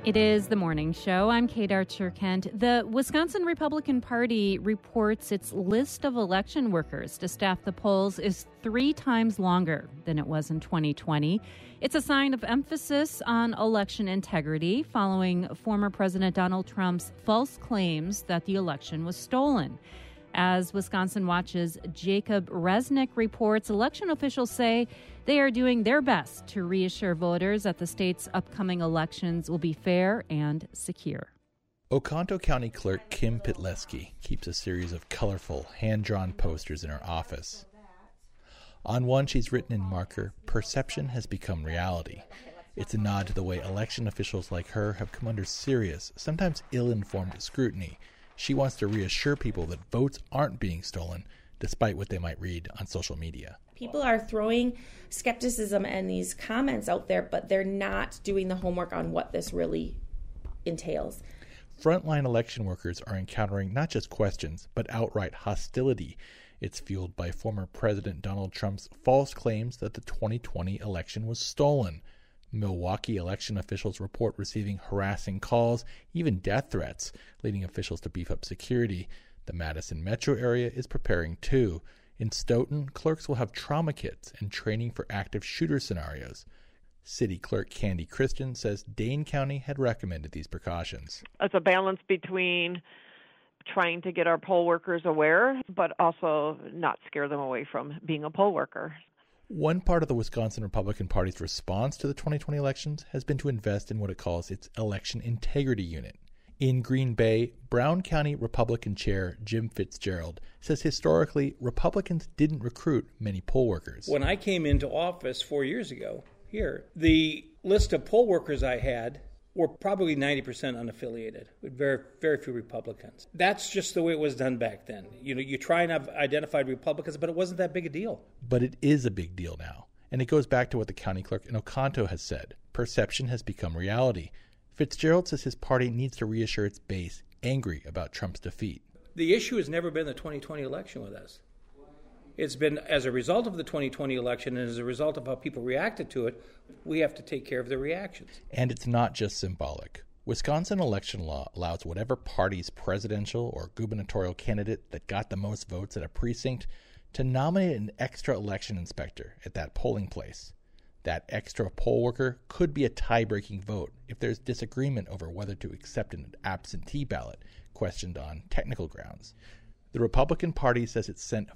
It is the morning show. I'm Kate Archer-Kent. The Wisconsin Republican Party reports its list of election workers to staff the polls is 3 times longer than it was in 2020. It's a sign of emphasis on election integrity following former President Donald Trump's false claims that the election was stolen. As Wisconsin Watch's Jacob Resnick reports, election officials say they are doing their best to reassure voters that the state's upcoming elections will be fair and secure. Oconto County Clerk Kim Pitleski keeps a series of colorful, hand-drawn posters in her office. On one, she's written in marker, "Perception has become reality." It's a nod to the way election officials like her have come under serious, sometimes ill-informed scrutiny. She wants to reassure people that votes aren't being stolen, despite what they might read on social media. People are throwing skepticism and these comments out there, but they're not doing the homework on what this really entails. Frontline election workers are encountering not just questions, but outright hostility. It's fueled by former President Donald Trump's false claims that the 2020 election was stolen. Milwaukee election officials report receiving harassing calls, even death threats, leading officials to beef up security. The Madison metro area is preparing too. In Stoughton, clerks will have trauma kits and training for active shooter scenarios. City Clerk Candy Christian says Dane County had recommended these precautions. It's a balance between trying to get our poll workers aware, but also not scare them away from being a poll worker. One part of the Wisconsin Republican Party's response to the 2020 elections has been to invest in what it calls its Election Integrity Unit. In Green Bay, Brown County Republican Chair Jim Fitzgerald says historically Republicans didn't recruit many poll workers. When I came into office 4 years ago here, the list of poll workers I had were probably 90% unaffiliated, with very, very few Republicans. That's just the way it was done back then. You try and have identified Republicans, but it wasn't that big a deal. But it is a big deal now, and it goes back to what the county clerk in Oconto has said. Perception has become reality. Fitzgerald says his party needs to reassure its base angry about Trump's defeat. The issue has never been the 2020 election with us. It's been as a result of the 2020 election and as a result of how people reacted to it, we have to take care of the reactions. And it's not just symbolic. Wisconsin election law allows whatever party's presidential or gubernatorial candidate that got the most votes at a precinct to nominate an extra election inspector at that polling place. That extra poll worker could be a tie-breaking vote if there's disagreement over whether to accept an absentee ballot, questioned on technical grounds. The Republican Party says it sent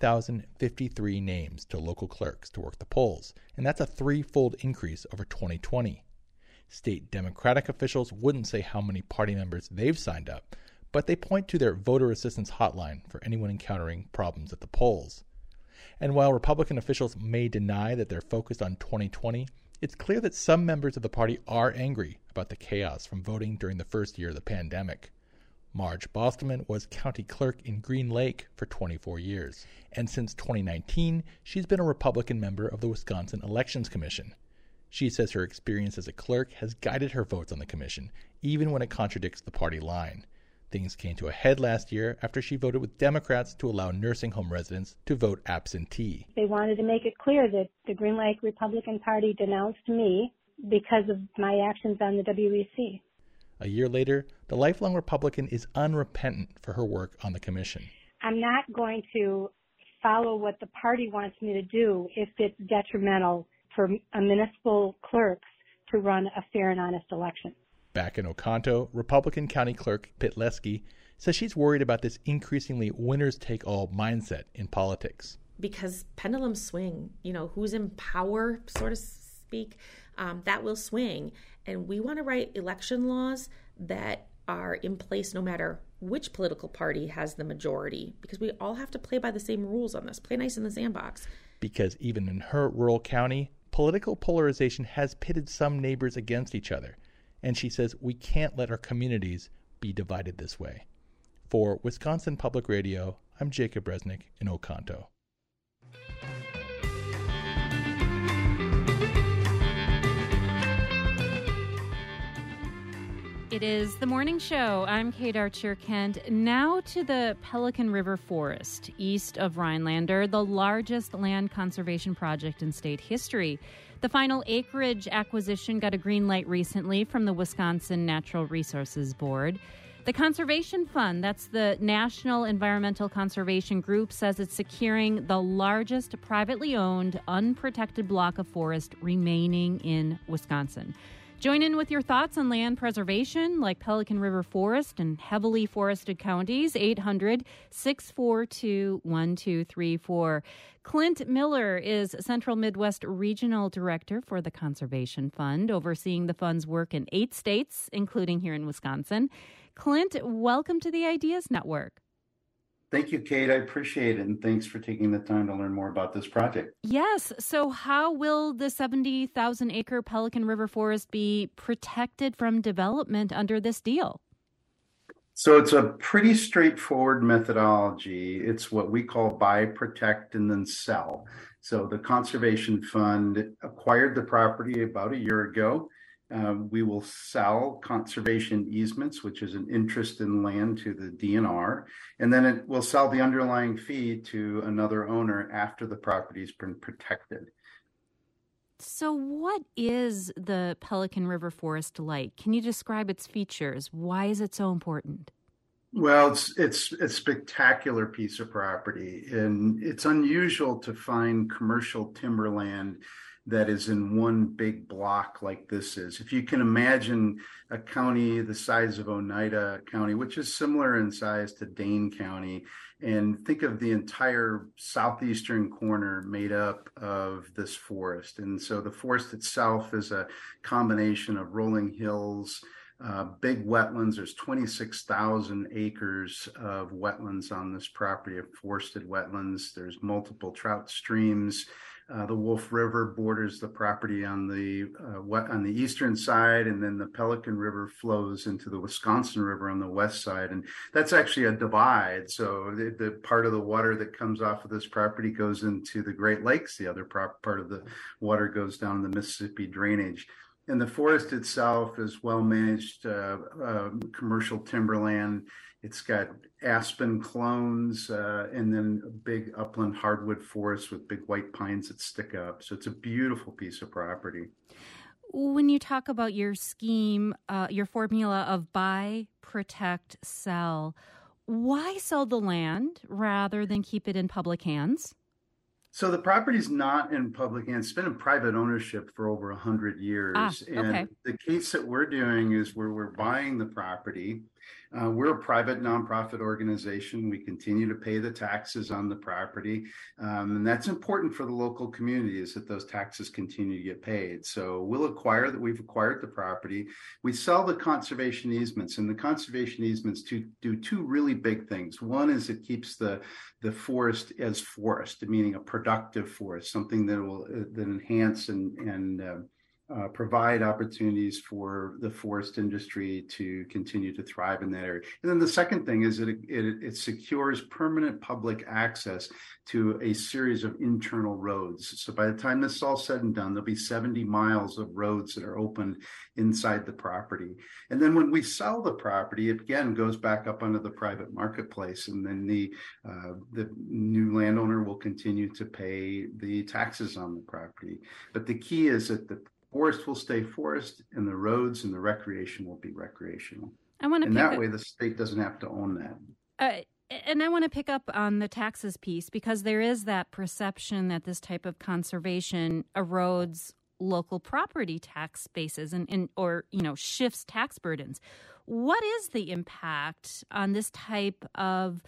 5,053 names to local clerks to work the polls, and that's a 3-fold increase over 2020. State Democratic officials wouldn't say how many party members they've signed up, but they point to their voter assistance hotline for anyone encountering problems at the polls. And while Republican officials may deny that they're focused on 2020, it's clear that some members of the party are angry about the chaos from voting during the first year of the pandemic. Marge Bostelman was county clerk in Green Lake for 24 years. And since 2019, she's been a Republican member of the Wisconsin Elections Commission. She says her experience as a clerk has guided her votes on the commission, even when it contradicts the party line. Things came to a head last year after she voted with Democrats to allow nursing home residents to vote absentee. They wanted to make it clear that the Green Lake Republican Party denounced me because of my actions on the WEC. A year later, the lifelong Republican is unrepentant for her work on the commission. I'm not going to follow what the party wants me to do if it's detrimental for municipal clerks to run a fair and honest election. Back in Oconto, Republican County Clerk Pitleski says she's worried about this increasingly winners-take-all mindset in politics. Because pendulums swing, who's in power, so to speak, that will swing. And we want to write election laws that are in place no matter which political party has the majority, because we all have to play by the same rules on this. Play nice in the sandbox. Because even in her rural county, political polarization has pitted some neighbors against each other. And she says we can't let our communities be divided this way. For Wisconsin Public Radio, I'm Jacob Resnick in Oconto. It is the morning show. I'm Kate Archer-Kent. Now to the Pelican River Forest, east of Rhinelander, the largest land conservation project in state history. The final acreage acquisition got a green light recently from the Wisconsin Natural Resources Board. The Conservation Fund, that's the National Environmental Conservation Group, says it's securing the largest privately owned, unprotected block of forest remaining in Wisconsin. Join in with your thoughts on land preservation like Pelican River Forest and heavily forested counties, 800-642-1234. Clint Miller is Central Midwest Regional Director for the Conservation Fund, overseeing the fund's work in 8 states, including here in Wisconsin. Clint, welcome to the Ideas Network. Thank you, Kate. I appreciate it, and thanks for taking the time to learn more about this project. Yes. So how will the 70,000-acre Pelican River Forest be protected from development under this deal? So it's a pretty straightforward methodology. It's what we call buy, protect, and then sell. So the Conservation Fund acquired the property about a year ago. We will sell conservation easements, which is an interest in land, to the DNR, and then it will sell the underlying fee to another owner after the property's been protected. So what is the Pelican River Forest like? Can you describe its features? Why is it so important? Well, it's a spectacular piece of property, and it's unusual to find commercial timberland that is in one big block like this is. If you can imagine a county the size of Oneida County, which is similar in size to Dane County, and think of the entire southeastern corner made up of this forest. And so the forest itself is a combination of rolling hills, big wetlands. There's 26,000 acres of wetlands on this property, of forested wetlands. There's multiple trout streams. The Wolf River borders the property on the eastern side, and then the Pelican River flows into the Wisconsin River on the west side. And that's actually a divide. So the part of the water that comes off of this property goes into the Great Lakes. The other part of the water goes down the Mississippi drainage. And the forest itself is well-managed commercial timberland. It's got aspen clones and then a big upland hardwood forest with big white pines that stick up. So it's a beautiful piece of property. When you talk about your scheme, your formula of buy, protect, sell, why sell the land rather than keep it in public hands? So the property's not in public hands. It's been in private ownership for over 100 years. Okay. And the case that we're doing is where we're buying the property. We're a private nonprofit organization. We continue to pay the taxes on the property. And that's important for the local community, is that those taxes continue to get paid. So we've acquired the property. We sell the conservation easements, and the conservation easements do 2 really big things. One is it keeps the forest as forest, meaning a productive forest, something that will enhance and provide opportunities for the forest industry to continue to thrive in that area. And then the second thing is that it secures permanent public access to a series of internal roads. So by the time this is all said and done, there'll be 70 miles of roads that are opened inside the property. And then when we sell the property, it again goes back up onto the private marketplace, and then the new landowner will continue to pay the taxes on the property. But the key is that the forest will stay forest, and the roads and the recreation will be recreational. And that way the state doesn't have to own that. And I want to pick up on the taxes piece, because there is that perception that this type of conservation erodes local property tax bases or shifts tax burdens. What is the impact on this type of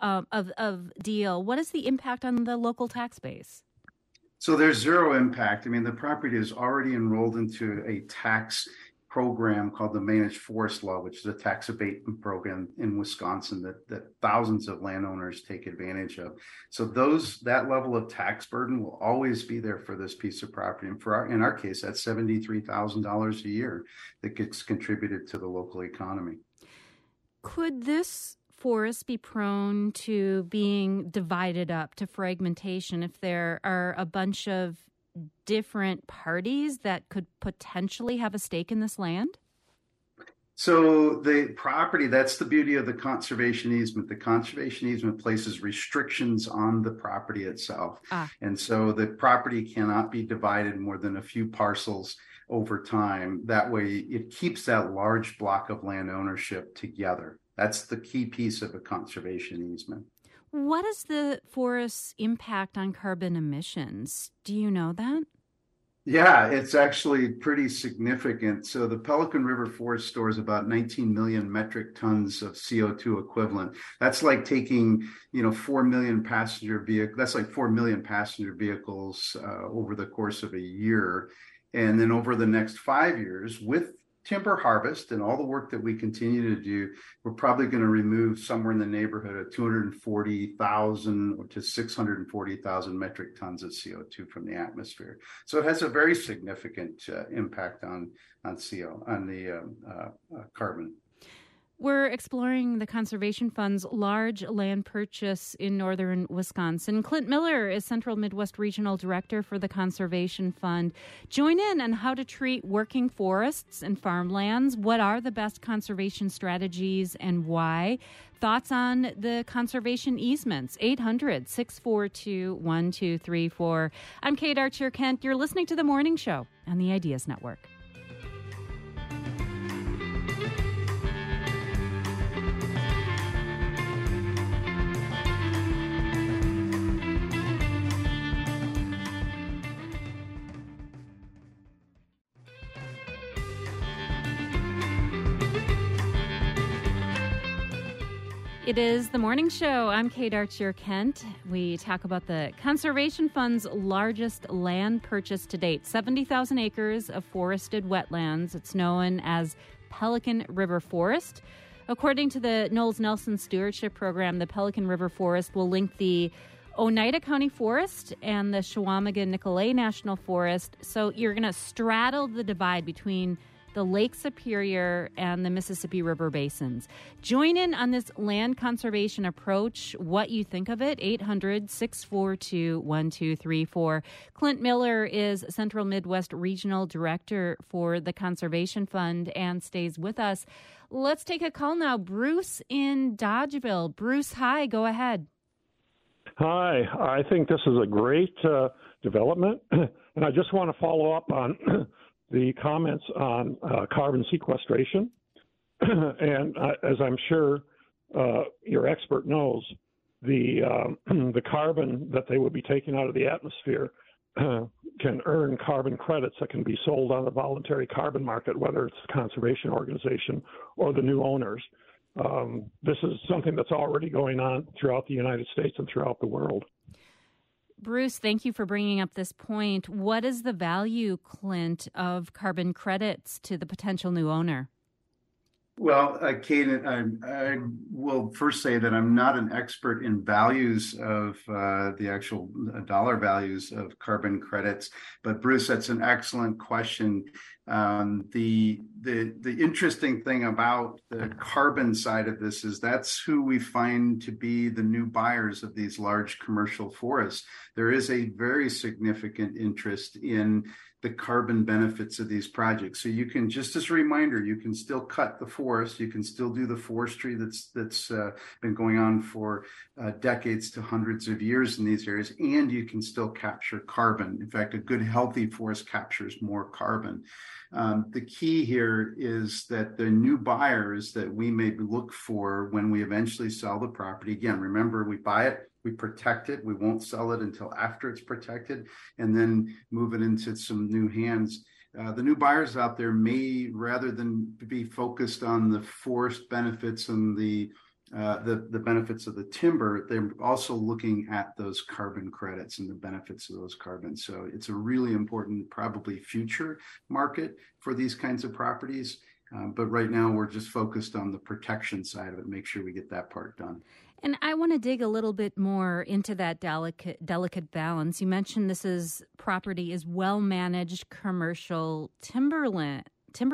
deal? What is the impact on the local tax base? So there's zero impact. I mean, the property is already enrolled into a tax program called the Managed Forest Law, which is a tax abatement program in Wisconsin that thousands of landowners take advantage of. So that level of tax burden will always be there for this piece of property. And in our case, that's $73,000 a year that gets contributed to the local economy. Could this forest be prone to being divided up, to fragmentation, if there are a bunch of different parties that could potentially have a stake in this land? So the property, that's the beauty of the conservation easement. The conservation easement places restrictions on the property itself. And so the property cannot be divided more than a few parcels over time. That way it keeps that large block of land ownership together. That's the key piece of a conservation easement. What is the forest's impact on carbon emissions? Do you know that? Yeah, it's actually pretty significant. So the Pelican River Forest stores about 19 million metric tons of CO2 equivalent. That's like taking, 4 million passenger vehicles. That's like 4 million passenger vehicles over the course of a year. And then over the next 5 years, with timber harvest and all the work that we continue to do, we're probably going to remove somewhere in the neighborhood of 240,000 to 640,000 metric tons of CO2 from the atmosphere. So it has a very significant impact on carbon. We're exploring the Conservation Fund's large land purchase in northern Wisconsin. Clint Miller is Central Midwest Regional Director for the Conservation Fund. Join in on how to treat working forests and farmlands. What are the best conservation strategies and why? Thoughts on the conservation easements. 800-642-1234. I'm Kate Archer-Kent. You're listening to The Morning Show on the Ideas Network. It is The Morning Show. I'm Kate Archer-Kent. We talk about the Conservation Fund's largest land purchase to date, 70,000 acres of forested wetlands. It's known as Pelican River Forest. According to the Knowles Nelson Stewardship Program, the Pelican River Forest will link the Oneida County Forest and the Chequamegon-Nicolet National Forest. So you're going to straddle the divide between the Lake Superior and the Mississippi River basins. Join in on this land conservation approach, what you think of it, 800-642-1234. Clint Miller is Central Midwest Regional Director for the Conservation Fund and stays with us. Let's take a call now. Bruce in Dodgeville. Bruce, hi, go ahead. Hi, I think this is a great development, and I just want to follow up on the comments on carbon sequestration. And as I'm sure your expert knows, the carbon that they would be taking out of the atmosphere can earn carbon credits that can be sold on the voluntary carbon market, whether it's a conservation organization or the new owners. This is something that's already going on throughout the United States and throughout the world. Bruce, thank you for bringing up this point. What is the value, Clint, of carbon credits to the potential new owner? Well, Kate, I will first say that I'm not an expert in values of the actual dollar values of carbon credits, but Bruce, that's an excellent question. The interesting thing about the carbon side of this is that's who we find to be the new buyers of these large commercial forests. There is a very significant interest in the carbon benefits of these projects. So you can, just as a reminder, you can still cut the forest, you can still do the forestry that's been going on for decades to hundreds of years in these areas, and you can still capture carbon. In fact, a good healthy forest captures more carbon. The key here is that the new buyers that we may look for when we eventually sell the property, again, remember, we buy it, we protect it. We won't sell it until after it's protected and then move it into some new hands. The new buyers out there may, rather than be focused on the forest benefits and the benefits of the timber, they're also looking at those carbon credits and the benefits of those carbons. So it's a really important, probably future market for these kinds of properties. But right now we're just focused on the protection side of it, make sure we get that part done. And I want to dig a little bit more into that delicate balance. You mentioned property is well-managed commercial timberland.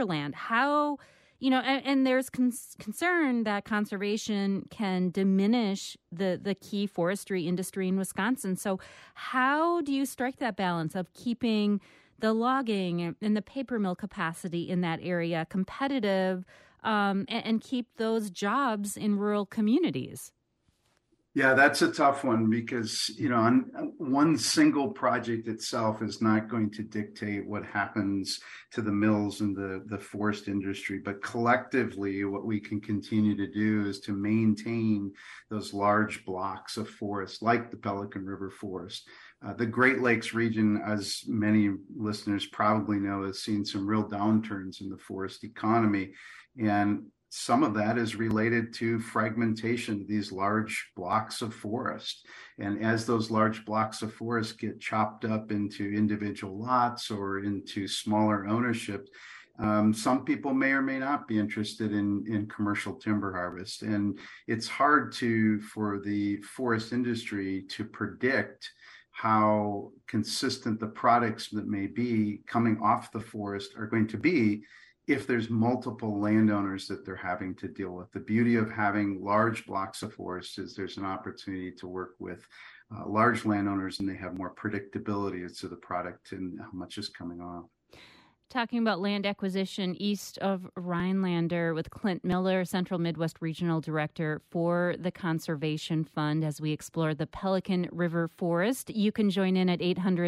How, and there's concern that conservation can diminish the key forestry industry in Wisconsin. So how do you strike that balance of keeping the logging and the paper mill capacity in that area competitive and keep those jobs in rural communities? Yeah, that's a tough one because, on one single project itself is not going to dictate what happens to the mills and the forest industry. But collectively, what we can continue to do is to maintain those large blocks of forest, like the Pelican River Forest. The Great Lakes region, as many listeners probably know, has seen some real downturns in the forest economy. And some of that is related to fragmentation of these large blocks of forest. And as those large blocks of forest get chopped up into individual lots or into smaller ownership, some people may or may not be interested in commercial timber harvest. And it's hard for the forest industry to predict how consistent the products that may be coming off the forest are going to be if there's multiple landowners that they're having to deal with. The beauty of having large blocks of forest is there's an opportunity to work with large landowners, and they have more predictability as to the product and how much is coming off. Talking about land acquisition east of Rhinelander with Clint Miller, Central Midwest Regional Director for the Conservation Fund, as we explore the Pelican River Forest. You can join in at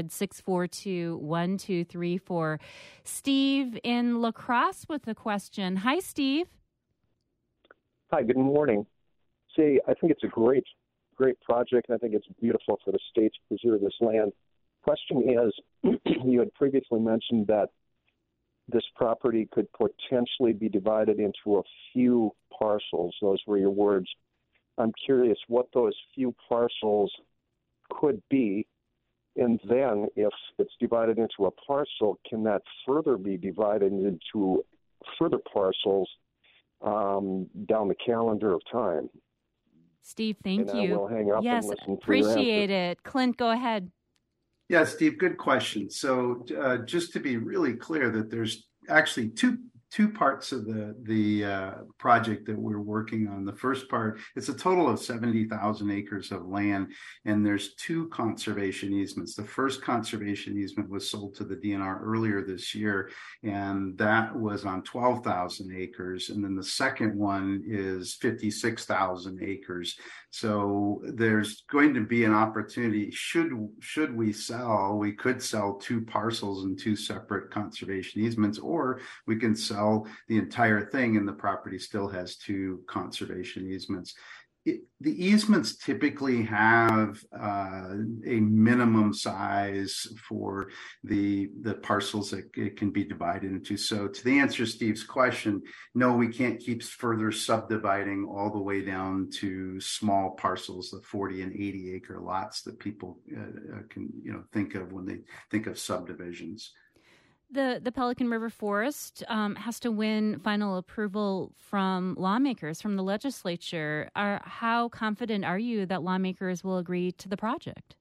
800-642-1234. Steve in La Crosse with a question. Hi, Steve. Hi, good morning. See, I think it's a great project, and I think it's beautiful for the state to preserve this land. Question is, you had previously mentioned that this property could potentially be divided into a few parcels. Those were your words. I'm curious what those few parcels could be. And then if it's divided into a parcel, can that further be divided into further parcels down the calendar of time? Steve, thank you. I will hang up yes, and listen to appreciate it. Clint, go ahead. Yeah, Steve, good question. So just to be really clear that there's actually two parts of the project that we're working on. The first part, it's a total of 70,000 acres of land, and there's two conservation easements. The first conservation easement was sold to the DNR earlier this year, and that was on 12,000 acres. And then the second one is 56,000 acres. So there's going to be an opportunity. Should we sell, we could sell two parcels and two separate conservation easements, or we can sell the entire thing and the property still has two conservation easements. The easements typically have a minimum size for the parcels that it can be divided into. So to the answer to Steve's question, no, we can't keep further subdividing all the way down to small parcels, the 40 and 80 acre lots that people can think of when they think of subdivisions. The Pelican River Forest has to win final approval from lawmakers, from the legislature. How confident are you that lawmakers will agree to the project?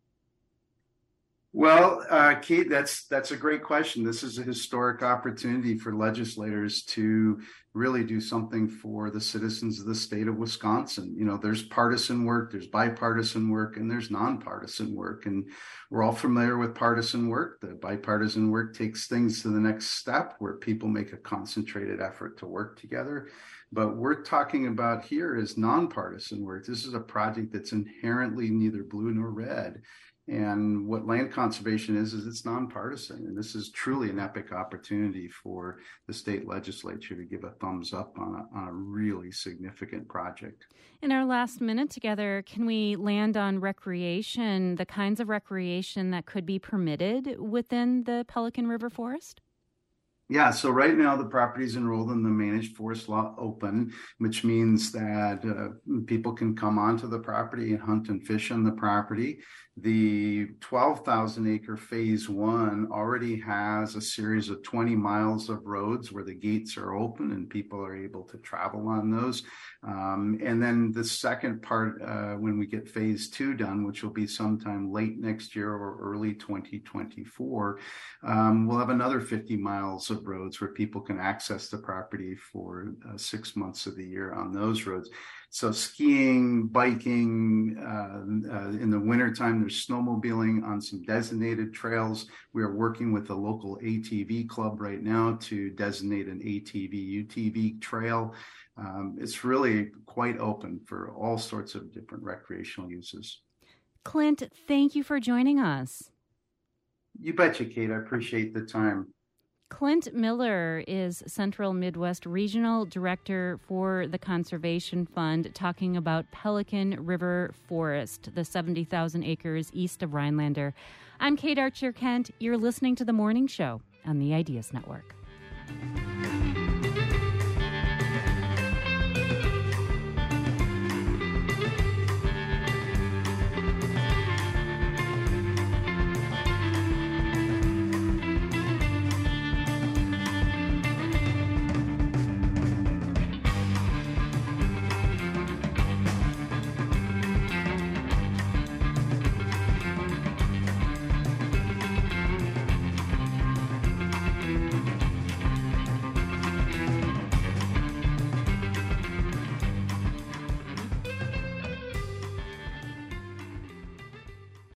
Well, Kate, that's a great question. This is a historic opportunity for legislators to really do something for the citizens of the state of Wisconsin. There's partisan work, there's bipartisan work, and there's nonpartisan work. And we're all familiar with partisan work. The bipartisan work takes things to the next step where people make a concentrated effort to work together. But we're talking about here is nonpartisan work. This is a project that's inherently neither blue nor red. And what land conservation is it's nonpartisan. And this is truly an epic opportunity for the state legislature to give a thumbs up on a really significant project. In our last minute together, can we land on recreation, the kinds of recreation that could be permitted within the Pelican River Forest? Yeah, so right now the property is enrolled in the Managed Forest Law Open, which means that people can come onto the property and hunt and fish on the property. The 12,000 acre phase one already has a series of 20 miles of roads where the gates are open and people are able to travel on those. And then the second part, when we get phase two done, which will be sometime late next year or early 2024, we'll have another 50 miles of of roads where people can access the property for 6 months of the year on those roads. So skiing, biking, in the wintertime, there's snowmobiling on some designated trails. We are working with the local ATV club right now to designate an ATV, UTV trail. It's really quite open for all sorts of different recreational uses. Clint, thank you for joining us. You betcha, Kate. I appreciate the time. Clint Miller is Central Midwest Regional Director for the Conservation Fund, talking about Pelican River Forest, the 70,000 acres east of Rhinelander. I'm Kate Archer-Kent. You're listening to The Morning Show on the Ideas Network.